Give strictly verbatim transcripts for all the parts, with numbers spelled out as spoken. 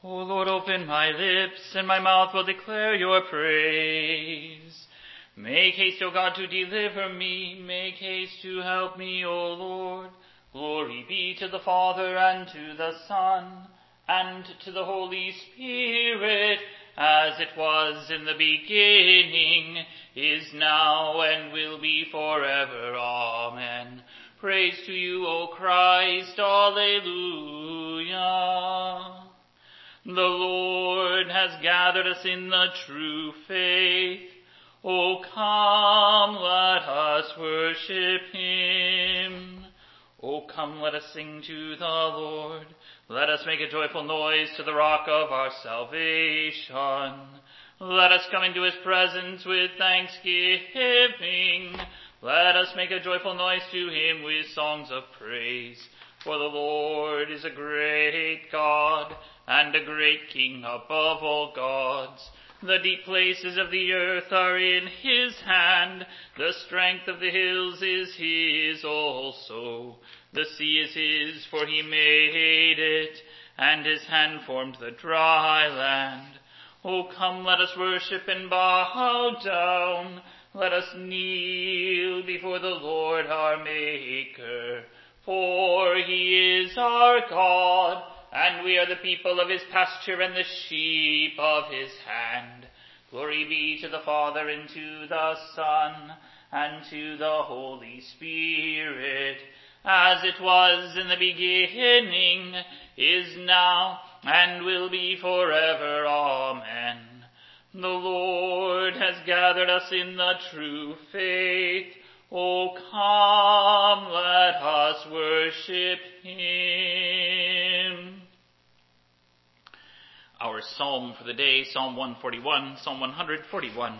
O Lord, open my lips, and my mouth will declare your praise. Make haste, O God, to deliver me. Make haste to help me, O Lord. Glory be to the Father, and to the Son, and to the Holy Spirit, as it was in the beginning, is now, and will be forever. Amen. Praise to you, O Christ. Alleluia. The Lord has gathered us in the true faith. O come, let us worship him. O come, let us sing to the Lord. Let us make a joyful noise to the rock of our salvation. Let us come into his presence with thanksgiving. Let us make a joyful noise to him with songs of praise. For the Lord is a great God, and a great King above all gods. The deep places of the earth are in his hand. The strength of the hills is his also. The sea is his, for he made it, and his hand formed the dry land. O come, let us worship and bow down. Let us kneel before the Lord our Maker. For he is our God, and we are the people of his pasture and the sheep of his hand. Glory be to the Father, and to the Son, and to the Holy Spirit, as it was in the beginning, is now, and will be forever. Amen. The Lord has gathered us in the true faith. O come, let us worship him. Our psalm for the day, Psalm one forty-one, Psalm one forty-one.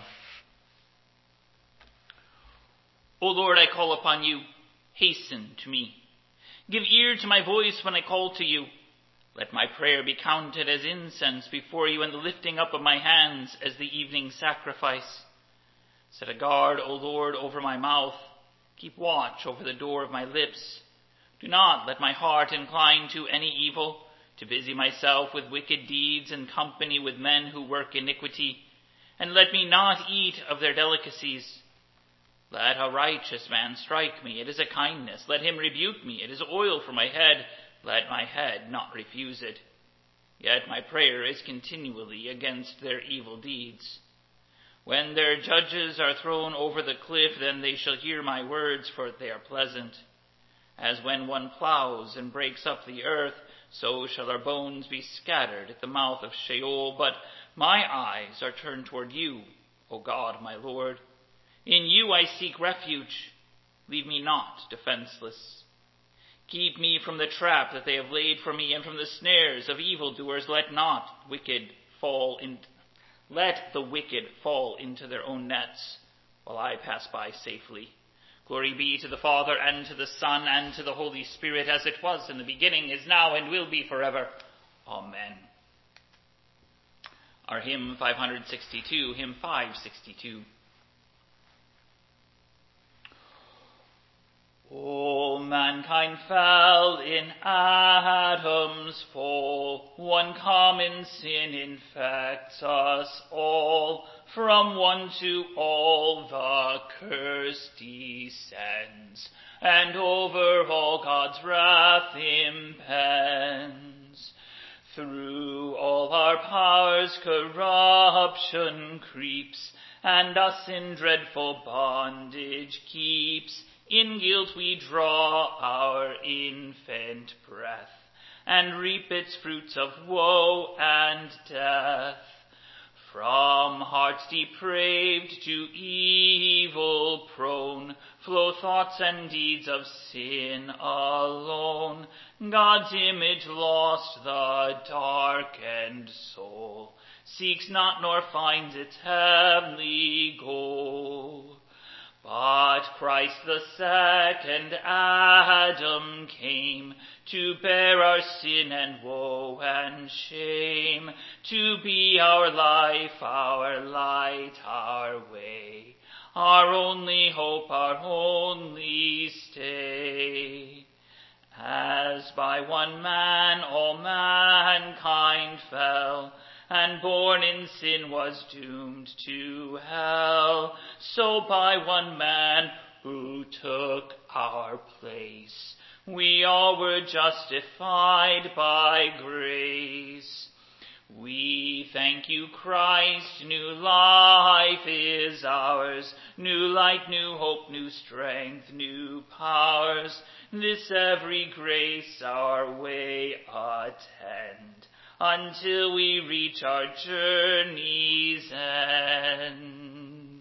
O Lord, I call upon you. Hasten to me. Give ear to my voice when I call to you. Let my prayer be counted as incense before you, and the lifting up of my hands as the evening sacrifice. Set a guard, O Lord, over my mouth. Keep watch over the door of my lips. Do not let my heart incline to any evil, to busy myself with wicked deeds and company with men who work iniquity. And let me not eat of their delicacies. Let a righteous man strike me. It is a kindness. Let him rebuke me. It is oil for my head. Let my head not refuse it. Yet my prayer is continually against their evil deeds. When their judges are thrown over the cliff, then they shall hear my words, for they are pleasant. As when one plows and breaks up the earth, so shall our bones be scattered at the mouth of Sheol. But my eyes are turned toward you, O God, my Lord. In you I seek refuge. Leave me not defenseless. Keep me from the trap that they have laid for me, and from the snares of evildoers. Let not wicked fall in, let the wicked fall into their own nets, while I pass by safely. Glory be to the Father, and to the Son, and to the Holy Spirit, as it was in the beginning, is now, and will be forever. Amen. Our hymn five sixty-two, hymn five sixty-two. O mankind fell in Adam's fall, one common sin infects us all. From one to all the curse descends, and over all God's wrath impends. Through all our powers corruption creeps, and us in dreadful bondage keeps. In guilt we draw our infant breath, and reap its fruits of woe and death. From hearts depraved to evil prone, flow thoughts and deeds of sin alone. God's image lost, the darkened soul seeks not nor finds its heavenly goal. But Christ the second Adam came to bear our sin and woe and shame, to be our life, our light, our way, our only hope, our only stay. As by one man all mankind fell, and born in sin was doomed to hell, so by one man who took our place, we all were justified by grace. We thank you, Christ, new life is ours, new light, new hope, new strength, new powers. This every grace our way attend, until we reach our journey's end.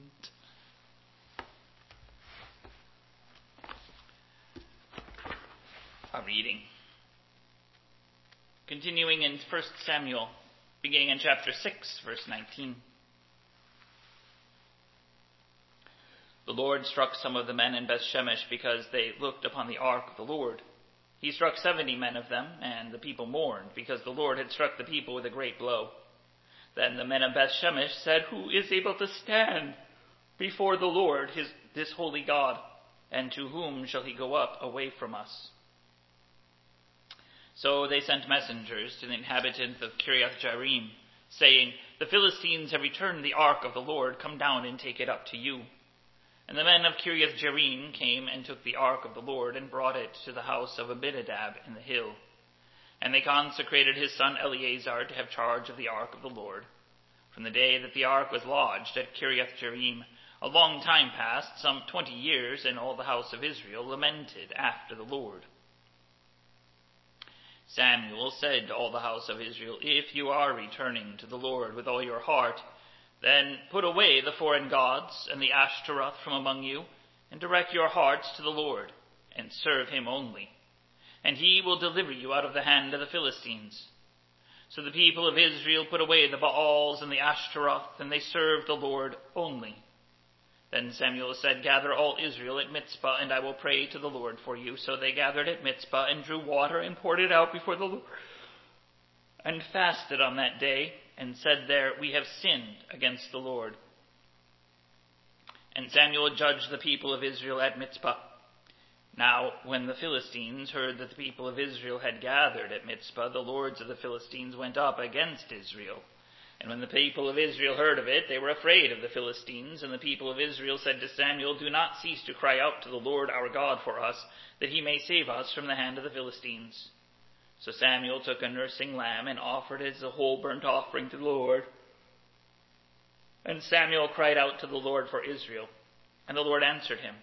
A reading. Continuing in First Samuel, beginning in chapter six, verse nineteen. The Lord struck some of the men in Bethshemesh because they looked upon the ark of the Lord. He struck seventy men of them, and the people mourned, because the Lord had struck the people with a great blow. Then the men of Bethshemesh said, Who is able to stand before the Lord, his, this holy God? And to whom shall he go up away from us? So they sent messengers to the inhabitants of Kiriath-Jearim, saying, The Philistines have returned the ark of the Lord. Come down and take it up to you. And the men of Kiriath-Jearim came and took the ark of the Lord and brought it to the house of Abinadab in the hill. And they consecrated his son Eleazar to have charge of the ark of the Lord. From the day that the ark was lodged at Kiriath-Jearim, a long time passed, some twenty years, and all the house of Israel lamented after the Lord. Samuel said to all the house of Israel, If you are returning to the Lord with all your heart, then put away the foreign gods and the Ashtaroth from among you, and direct your hearts to the Lord, and serve him only. And he will deliver you out of the hand of the Philistines. So the people of Israel put away the Baals and the Ashtaroth, and they served the Lord only. Then Samuel said, Gather all Israel at Mizpah, and I will pray to the Lord for you. So they gathered at Mizpah, and drew water, and poured it out before the Lord, and fasted on that day, and said there, We have sinned against the Lord. And Samuel judged the people of Israel at Mizpah. Now, when the Philistines heard that the people of Israel had gathered at Mizpah, the lords of the Philistines went up against Israel. And when the people of Israel heard of it, they were afraid of the Philistines. And the people of Israel said to Samuel, Do not cease to cry out to the Lord our God for us, that he may save us from the hand of the Philistines. So Samuel took a nursing lamb and offered it as a whole burnt offering to the Lord. And Samuel cried out to the Lord for Israel, and the Lord answered him.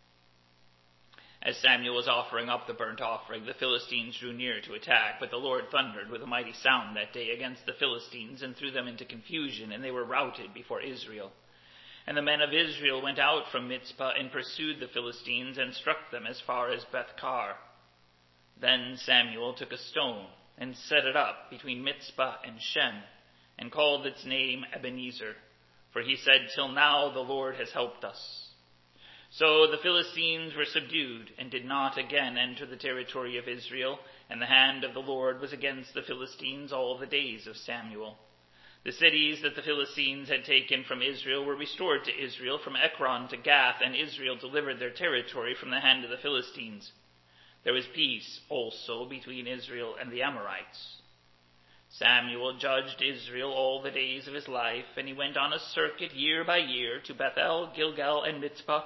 As Samuel was offering up the burnt offering, the Philistines drew near to attack, but the Lord thundered with a mighty sound that day against the Philistines and threw them into confusion, and they were routed before Israel. And the men of Israel went out from Mizpah and pursued the Philistines and struck them as far as Beth-kar. Then Samuel took a stone and set it up between Mizpah and Shem, and called its name Ebenezer, for he said, Till now the Lord has helped us. So the Philistines were subdued, and did not again enter the territory of Israel, and the hand of the Lord was against the Philistines all the days of Samuel. The cities that the Philistines had taken from Israel were restored to Israel, from Ekron to Gath, and Israel delivered their territory from the hand of the Philistines. There was peace also between Israel and the Amorites. Samuel judged Israel all the days of his life, and he went on a circuit year by year to Bethel, Gilgal, and Mizpah.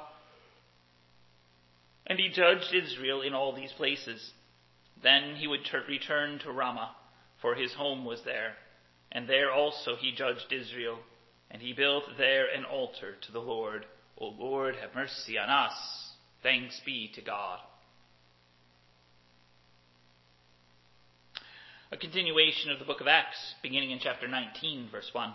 And he judged Israel in all these places. Then he would ter- return to Ramah, for his home was there. And there also he judged Israel, and he built there an altar to the Lord. O Lord, have mercy on us. Thanks be to God. A continuation of the book of Acts, beginning in chapter nineteen, verse one.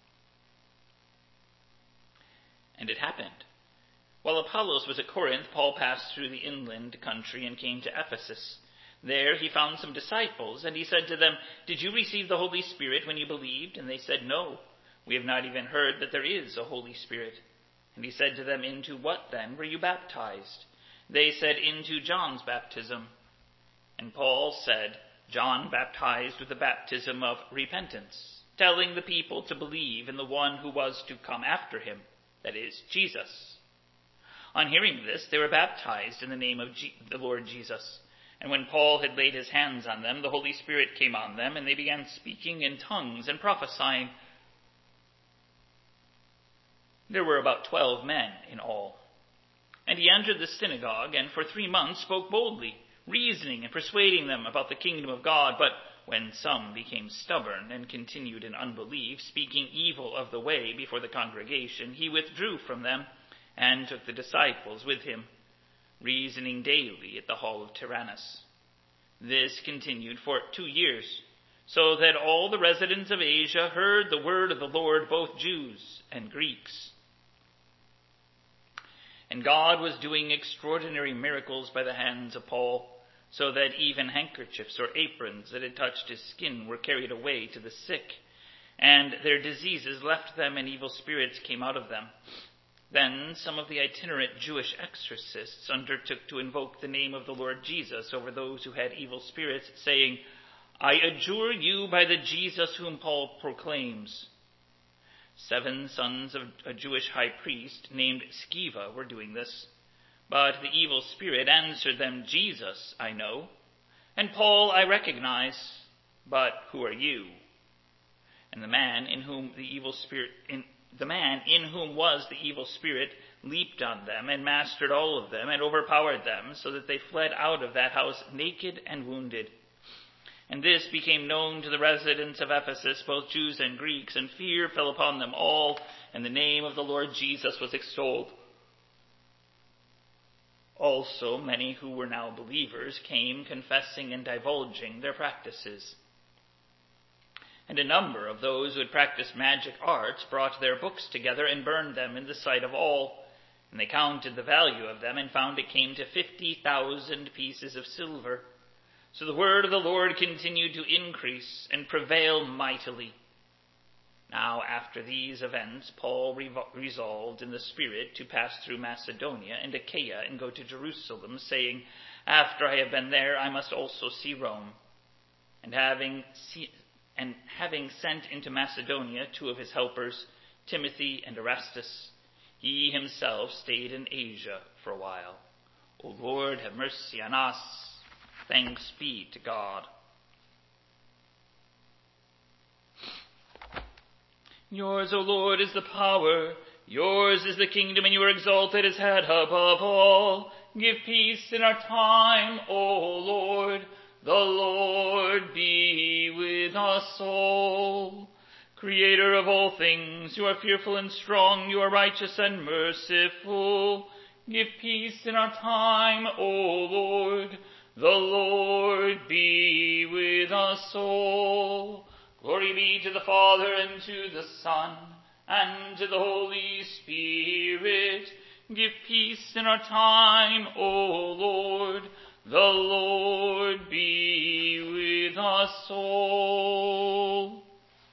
And it happened, while Apollos was at Corinth, Paul passed through the inland country and came to Ephesus. There he found some disciples, and he said to them, Did you receive the Holy Spirit when you believed? And they said, No, we have not even heard that there is a Holy Spirit. And he said to them, Into what then were you baptized? They said, Into John's baptism. And Paul said, John baptized with the baptism of repentance, telling the people to believe in the one who was to come after him, that is, Jesus. On hearing this, they were baptized in the name of G- the Lord Jesus. And when Paul had laid his hands on them, the Holy Spirit came on them, and they began speaking in tongues and prophesying. There were about twelve men in all. And he entered the synagogue, and for three months spoke boldly, reasoning and persuading them about the kingdom of God. But when some became stubborn and continued in unbelief, speaking evil of the way before the congregation, he withdrew from them and took the disciples with him, reasoning daily at the hall of Tyrannus. This continued for two years, so that all the residents of Asia heard the word of the Lord, both Jews and Greeks. And God was doing extraordinary miracles by the hands of Paul, so that even handkerchiefs or aprons that had touched his skin were carried away to the sick, and their diseases left them, and evil spirits came out of them. Then some of the itinerant Jewish exorcists undertook to invoke the name of the Lord Jesus over those who had evil spirits, saying, "I adjure you by the Jesus whom Paul proclaims." Seven sons of a Jewish high priest named Sceva were doing this. But the evil spirit answered them, "Jesus I know, and Paul I recognize, but who are you?" And the man in whom the evil spirit, in, the man in whom was the evil spirit, leaped on them and mastered all of them and overpowered them, so that they fled out of that house naked and wounded. And this became known to the residents of Ephesus, both Jews and Greeks, and fear fell upon them all, and the name of the Lord Jesus was extolled. Also many who were now believers came, confessing and divulging their practices. And a number of those who had practiced magic arts brought their books together and burned them in the sight of all. And they counted the value of them and found it came to fifty thousand pieces of silver. So the word of the Lord continued to increase and prevail mightily. Now after these events, Paul resolved in the Spirit to pass through Macedonia and Achaia and go to Jerusalem, saying, "After I have been there, I must also see Rome." And having, see, and having sent into Macedonia two of his helpers, Timothy and Erastus, he himself stayed in Asia for a while. O Lord, have mercy on us. Thanks be to God. Yours, O Lord, is the power. Yours is the kingdom, and you are exalted as head above all. Give peace in our time, O Lord. The Lord be with us all. Creator of all things, you are fearful and strong. You are righteous and merciful. Give peace in our time, O Lord. The Lord be with us all. Glory be to the Father, and to the Son, and to the Holy Spirit. Give peace in our time, O Lord. The Lord be with us all.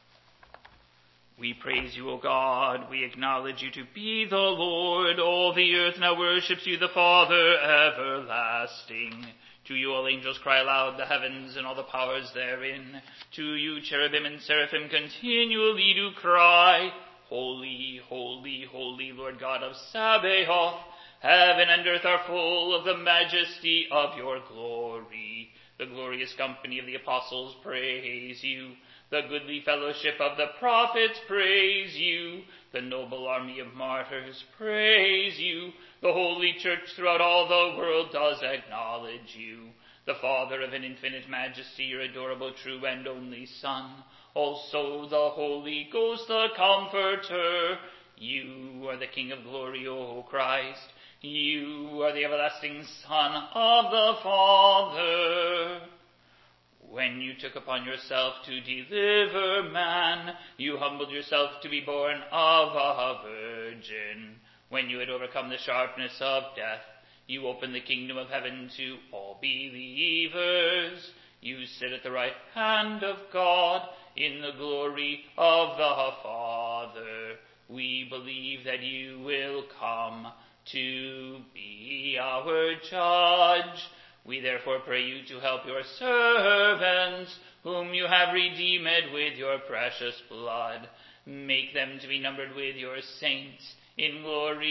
We praise you, O God. We acknowledge you to be the Lord. All the earth now worships you, the Father everlasting. To you all angels cry aloud, the heavens and all the powers therein. To you cherubim and seraphim continually do cry, Holy, holy, holy, Lord God of Sabaoth. Heaven and earth are full of the majesty of your glory. The glorious company of the apostles praise you. The goodly fellowship of the prophets praise you. The noble army of martyrs praise you. The holy church throughout all the world does acknowledge you. The Father of an infinite majesty, your adorable, true, and only Son. Also the Holy Ghost, the Comforter. You are the King of glory, O Christ. You are the everlasting Son of the Father. When you took upon yourself to deliver man, you humbled yourself to be born of a virgin. When you had overcome the sharpness of death, you opened the kingdom of heaven to all believers. You sit at the right hand of God in the glory of the Father. We believe that you will come to be our judge. We therefore pray you to help your servants, whom you have redeemed with your precious blood. Make them to be numbered with your saints in glory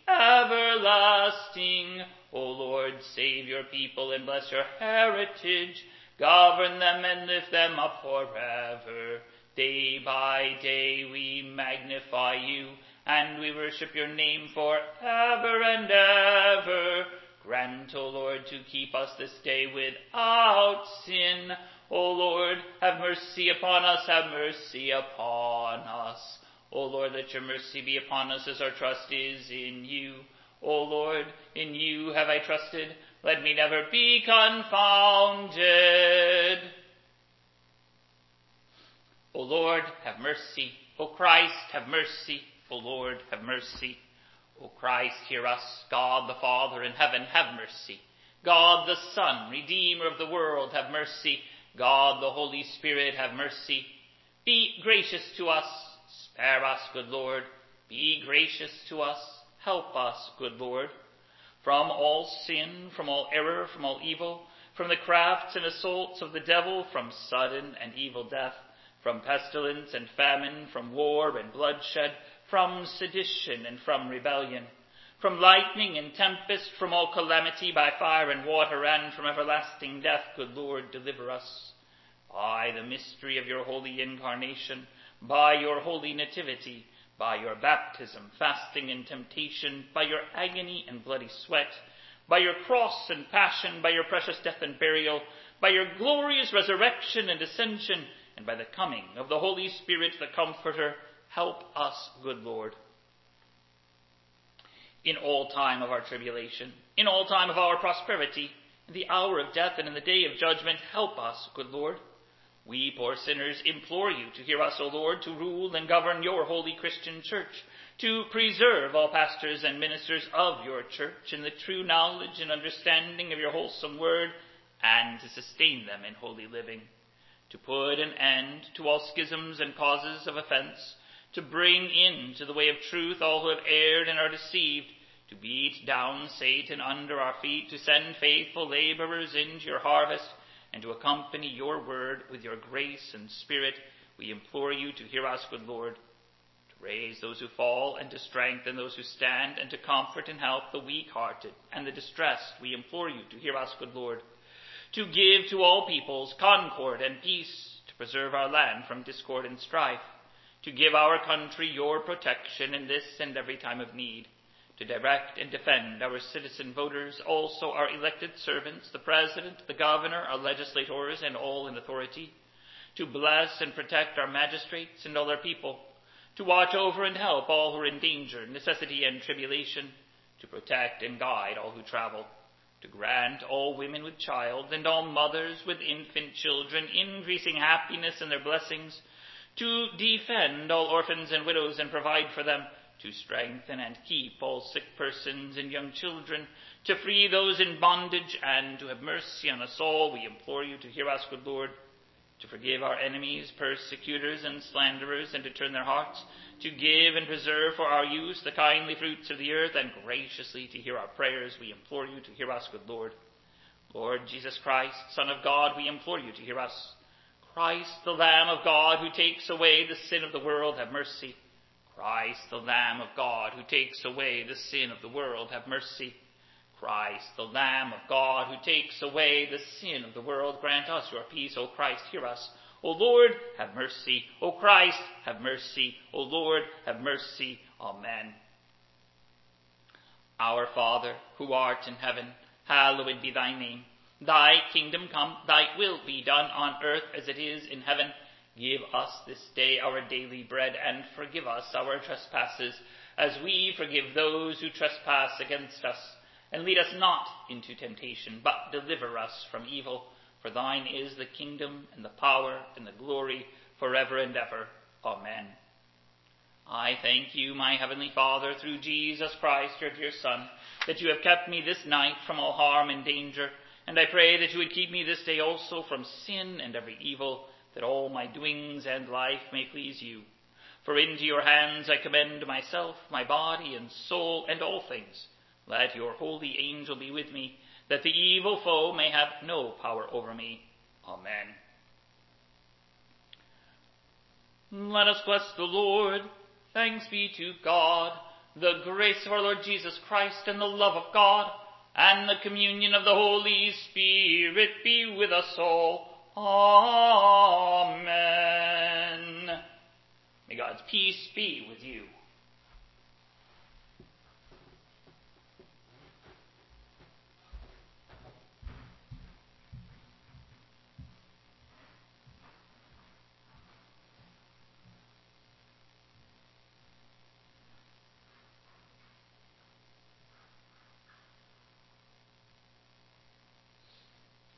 everlasting. O Lord, save your people and bless your heritage. Govern them and lift them up forever. Day by day we magnify you, and we worship your name forever and ever. Grant, O Lord, to keep us this day without sin. O Lord, have mercy upon us, have mercy upon us. O Lord, let your mercy be upon us as our trust is in you. O Lord, in you have I trusted. Let me never be confounded. O Lord, have mercy. O Christ, have mercy. O Lord, have mercy. O Christ, hear us. God the Father in heaven, have mercy. God the Son, Redeemer of the world, have mercy. God the Holy Spirit, have mercy. Be gracious to us. Spare us, good Lord. Be gracious to us. Help us, good Lord. From all sin, from all error, from all evil, from the crafts and assaults of the devil, from sudden and evil death, from pestilence and famine, from war and bloodshed, from sedition and from rebellion, from lightning and tempest, from all calamity by fire and water, and from everlasting death, good Lord, deliver us. By the mystery of your holy incarnation, by your holy nativity, by your baptism, fasting, and temptation, by your agony and bloody sweat, by your cross and passion, by your precious death and burial, by your glorious resurrection and ascension, and by the coming of the Holy Spirit, the Comforter, help us, good Lord. In all time of our tribulation, in all time of our prosperity, in the hour of death and in the day of judgment, help us, good Lord. We poor sinners implore you to hear us, O Lord, to rule and govern your holy Christian church, to preserve all pastors and ministers of your church in the true knowledge and understanding of your wholesome word, and to sustain them in holy living, to put an end to all schisms and causes of offense, to bring in to the way of truth all who have erred and are deceived, to beat down Satan under our feet, to send faithful laborers into your harvest, and to accompany your word with your grace and spirit. We implore you to hear us, good Lord, to raise those who fall and to strengthen those who stand, and to comfort and help the weak-hearted and the distressed. We implore you to hear us, good Lord, to give to all peoples concord and peace, to preserve our land from discord and strife, to give our country your protection in this and every time of need, to direct and defend our citizen voters, also our elected servants, the president, the governor, our legislators, and all in authority, to bless and protect our magistrates and all our people, to watch over and help all who are in danger, necessity, and tribulation, to protect and guide all who travel, to grant all women with child and all mothers with infant children increasing happiness in their blessings, to defend all orphans and widows and provide for them, to strengthen and keep all sick persons and young children, to free those in bondage, and to have mercy on us all. We implore you to hear us, good Lord, to forgive our enemies, persecutors, and slanderers, and to turn their hearts, to give and preserve for our use the kindly fruits of the earth, and graciously to hear our prayers. We implore you to hear us, good Lord. Lord Jesus Christ, Son of God, we implore you to hear us. Christ, the Lamb of God, who takes away the sin of the world, have mercy. Christ, the Lamb of God, who takes away the sin of the world, have mercy. Christ, the Lamb of God, who takes away the sin of the world, grant us your peace. O Christ, hear us. O Lord, have mercy. O Christ, have mercy. O Lord, have mercy. Amen. Our Father, who art in heaven, hallowed be thy name. Thy kingdom come, thy will be done on earth as it is in heaven. Give us this day our daily bread, and forgive us our trespasses, as we forgive those who trespass against us. And lead us not into temptation, but deliver us from evil. For thine is the kingdom, and the power, and the glory, forever and ever. Amen. I thank you, my heavenly Father, through Jesus Christ, your dear Son, that you have kept me this night from all harm and danger. And I pray that you would keep me this day also from sin and every evil, that all my doings and life may please you. For into your hands I commend myself, my body and soul, and all things. Let your holy angel be with me, that the evil foe may have no power over me. Amen. Let us bless the Lord. Thanks be to God. the grace of our Lord Jesus Christ, and the love of God, and the communion of the Holy Spirit be with us all. Amen. May God's peace be with you.